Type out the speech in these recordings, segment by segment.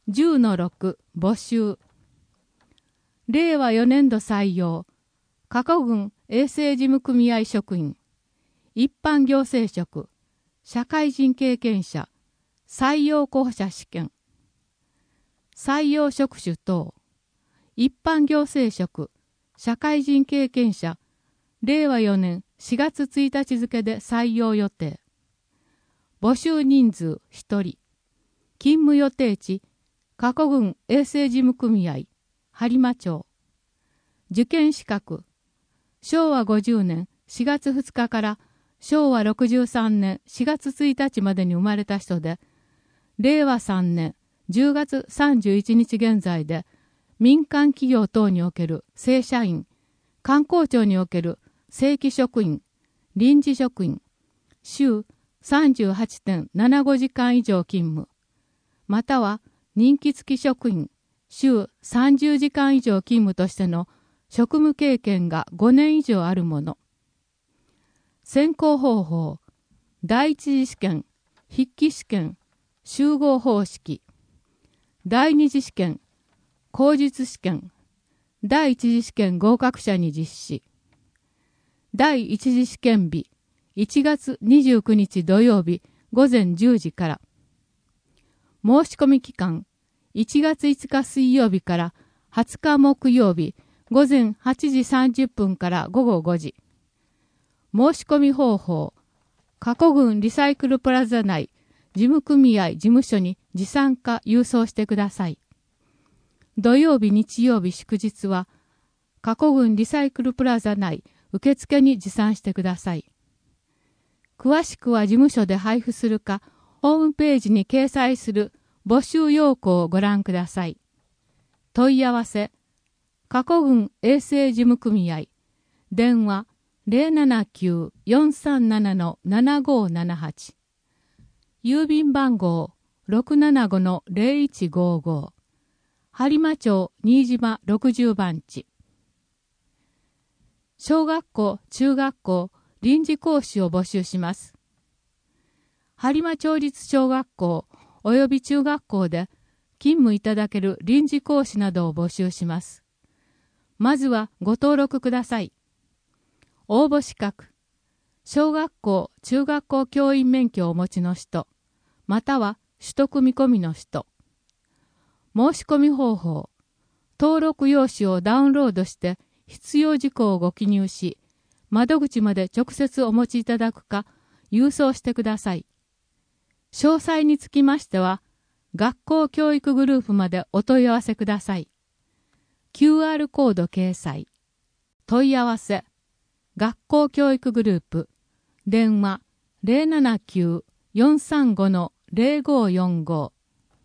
10-6募集。令和4年度採用。過去軍衛生事務組合職員。一般行政職。社会人経験者。採用候補者試験。採用職種等。一般行政職。社会人経験者。令和4年4月1日付で採用予定。募集人数1人。勤務予定地、過去軍衛生事務組合、播磨町。受験資格、昭和50年4月2日から昭和63年4月1日までに生まれた人で、令和3年10月31日現在で、民間企業等における正社員、官公庁における正規職員、臨時職員、週 38.75 時間以上勤務、または任期付き職員、週30時間以上勤務としての職務経験が5年以上あるもの。選考方法、第一次試験、筆記試験、集合方式。第二次試験、口述試験。第一次試験合格者に実施。第一次試験日、1月29日土曜日午前10時から。申し込み期間、1月5日水曜日から20日木曜日午前8時30分から午後5時。申し込み方法、過去郡リサイクルプラザ内事務組合事務所に持参か郵送してください。土曜日日曜日祝日は過去郡リサイクルプラザ内受付に持参してください。詳しくは事務所で配布するかホームページに掲載する募集要項をご覧ください。問い合わせ、過去郡衛生事務組合、電話 079-437-7578、郵便番号 675-0155、播磨町新島60番地。小学校、中学校、臨時講師を募集します。播磨町立小学校および中学校で勤務いただける臨時講師などを募集します。まずはご登録ください。応募資格、小学校、中学校教員免許をお持ちの人、または取得見込みの人。申し込み方法、登録用紙をダウンロードして必要事項をご記入し、窓口まで直接お持ちいただくか、郵送してください。詳細につきましては、学校教育グループまでお問い合わせください。QR コード掲載。問い合わせ。学校教育グループ。電話 079-435-0545。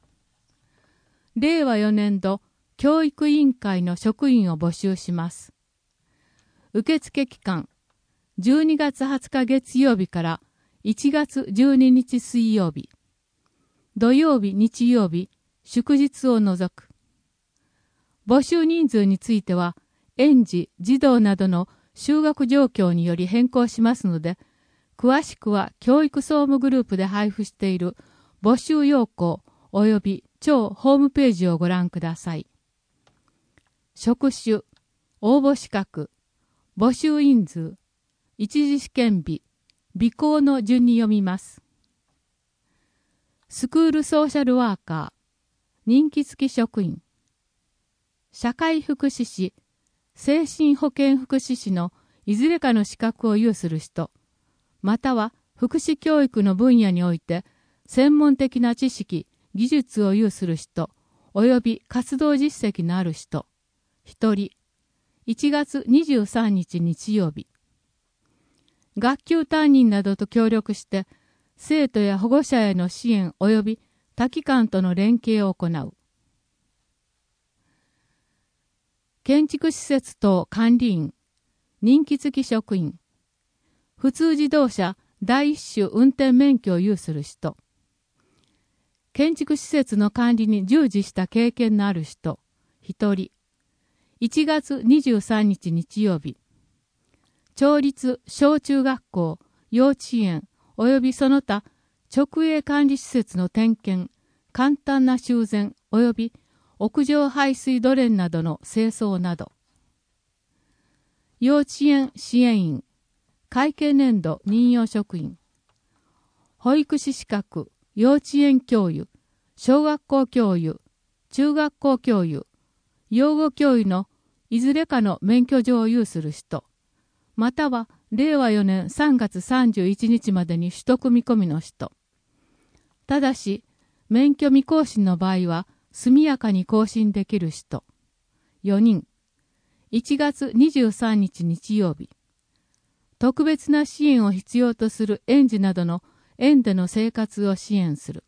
令和4年度教育委員会の職員を募集します。受付期間。12月20日月曜日から1月12日水曜日。土曜日、日曜日、祝日を除く。募集人数については、園児、児童などの就学状況により変更しますので、詳しくは教育総務グループで配布している募集要項及び庁ホームページをご覧ください。職種、応募資格、募集人数、一次試験日、備考の順に読みます。スクールソーシャルワーカー、任期付き職員、社会福祉士、精神保健福祉士のいずれかの資格を有する人、または福祉教育の分野において専門的な知識、技術を有する人、および活動実績のある人、1人、1月23日日曜日。学級担任などと協力して、生徒や保護者への支援及び他機関との連携を行う。建築施設等管理員、任期付き職員、普通自動車第一種運転免許を有する人、建築施設の管理に従事した経験のある人、1人、1月23日日曜日、町立小中学校、幼稚園及びその他直営管理施設の点検、簡単な修繕及び屋上排水ドレンなどの清掃など。幼稚園支援員、会計年度任用職員、保育士資格、幼稚園教諭、小学校教諭、中学校教諭、養護教諭のいずれかの免許状を有する人、または令和4年3月31日までに取得見込みの人。ただし、免許未更新の場合は速やかに更新できる人。4人。1月23日日曜日。特別な支援を必要とする園児などの園での生活を支援する。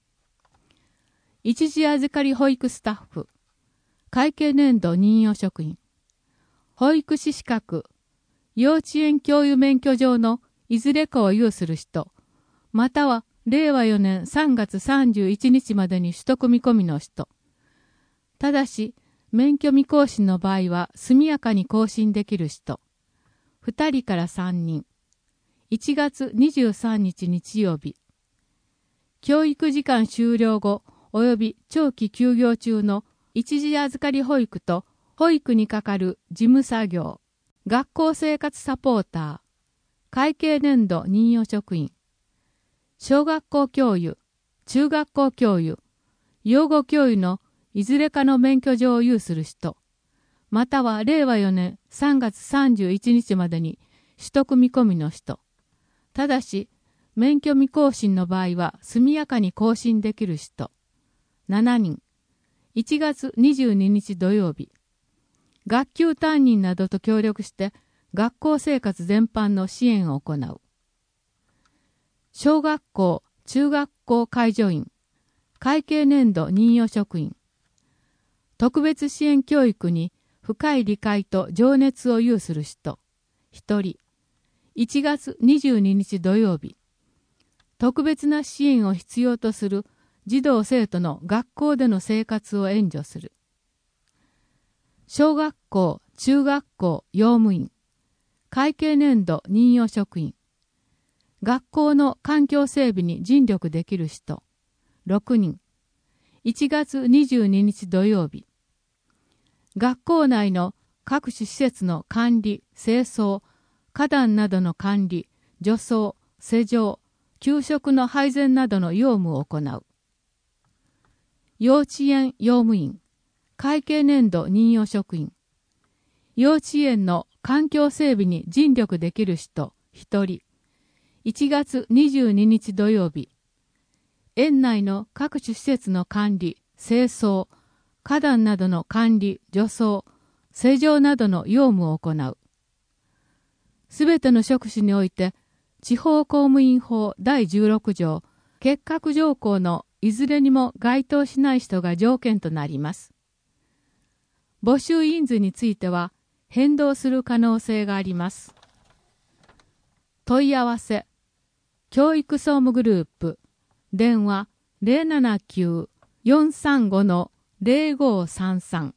一時預かり保育スタッフ、会計年度任用職員、保育士資格、幼稚園教諭免許状のいずれかを有する人、または令和4年3月31日までに取得見込みの人。ただし、免許未更新の場合は速やかに更新できる人。2人から3人。1月23日日曜日。教育時間終了後及び長期休業中の一時預かり保育と保育に係る事務作業、学校生活サポーター、会計年度任用職員、小学校教諭、中学校教諭、養護教諭のいずれかの免許状を有する人、または令和4年3月31日までに取得見込みの人。ただし、免許未更新の場合は速やかに更新できる人。7人。1月22日土曜日。学級担任などと協力して学校生活全般の支援を行う。小学校、中学校介助員、会計年度任用職員。特別支援教育に深い理解と情熱を有する人。1人。1月22日土曜日。特別な支援を必要とする児童生徒の学校での生活を援助する。小学校、中学校用務員、会計年度任用職員、学校の環境整備に尽力できる人、6人。1月22日土曜日。学校内の各種施設の管理、清掃、花壇などの管理、除草、施錠、給食の配膳などの用務を行う。幼稚園用務員、会計年度任用職員、幼稚園の環境整備に尽力できる人1人、1月22日土曜日、園内の各種施設の管理、清掃、花壇などの管理、除草、施錠などの用務を行う。すべての職種において、地方公務員法第16条、結核条項のいずれにも該当しない人が条件となります。募集人数については変動する可能性があります。問い合わせ、教育総務グループ、電話 079-435-0533。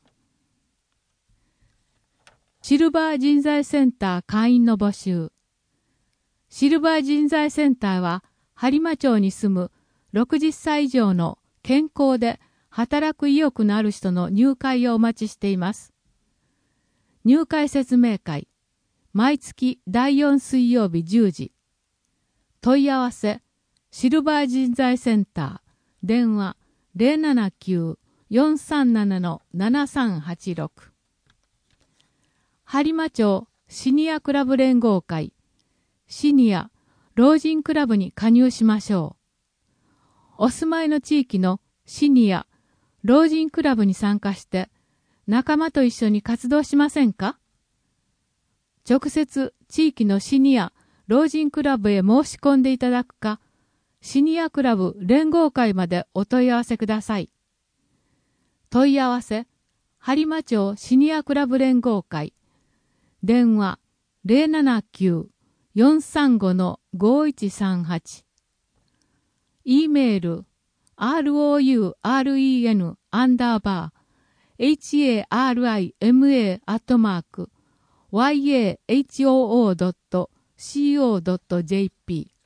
シルバー人材センター会員の募集。シルバー人材センターは、播磨町に住む60歳以上の健康で働く意欲のある人の入会をお待ちしています。入会説明会、毎月第4水曜日10時。問い合わせ、シルバー人材センター、電話 079-437-7386。播磨町シニアクラブ連合会、シニア、老人クラブに加入しましょう。お住まいの地域のシニア、老人クラブに参加して仲間と一緒に活動しませんか？直接地域のシニア、老人クラブへ申し込んでいただくか、シニアクラブ連合会までお問い合わせください。問い合わせ、播磨町シニアクラブ連合会、電話 079-435-5138。E メール rouen_harima@yahoo.co.jp